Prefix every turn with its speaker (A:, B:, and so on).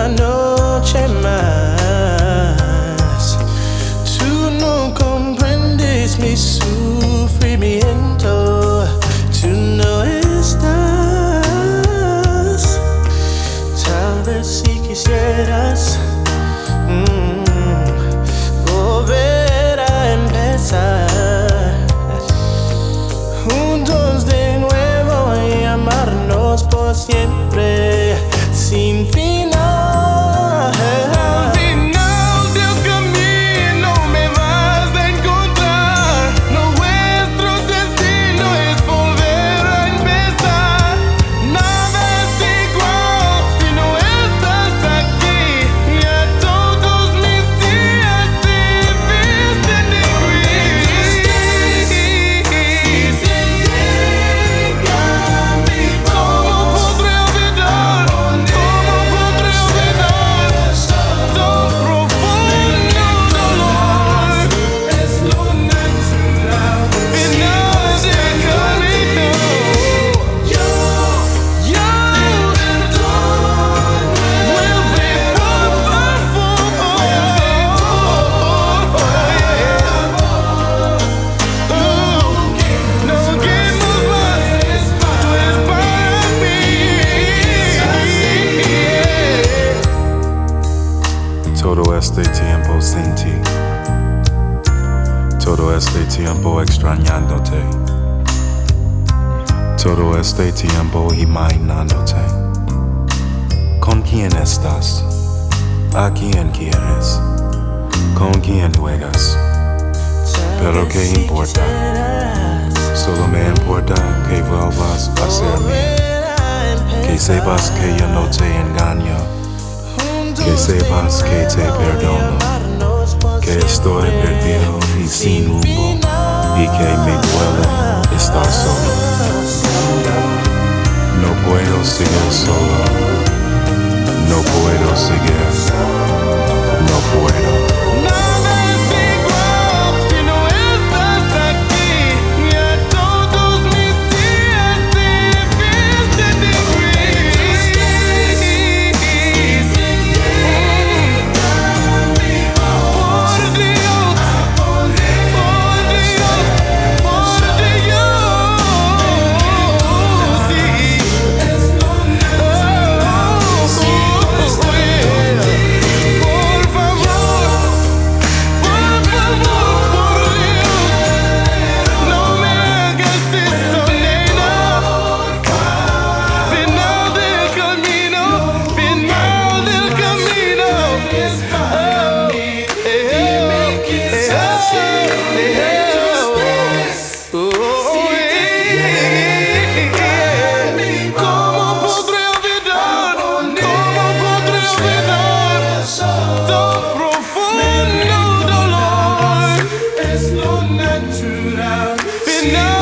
A: noche más. Tú no comprendes mi sufrimiento. Tú no estás. Tal vez si quisieras volver a empezar juntos de nuevo y amarnos por siempre sin final. Al final del camino me vas a encontrar. Nuestro destino es volver a empezar. Nada es igual si no estás aquí. Y a todos mis días te visten de gris. ¿Cómo podré olvidar? ¿Cómo podré olvidar tan profundo dolor? Es lo natural. Final del camino. Yo vuelve por no queremos más. Tú eres para mí.
B: Todo este tiempo sin ti, todo este tiempo extrañándote, todo este tiempo imaginándote. ¿Con quién estás? ¿A quién quieres? ¿Con quién juegas? Pero qué importa, solo me importa que vuelvas a ser mía, que sepas que yo no te engaño, que sepas que te perdono, que estoy perdido y sin rumbo, y que me duele estar solo. No puedo seguir solo, no puedo seguir, no puedo.
A: Nada es igual si no estás aquí. Y a todos mis días te visten de gris. Por Dios, por Dios, sí. Por favor, por Dios, no me hagas eso, nena. Final del camino, final del camino. Dime qué ¿cómo podré olvidar? ¿Cómo podré olvidar tan profundo dolor? Es lo natural. Final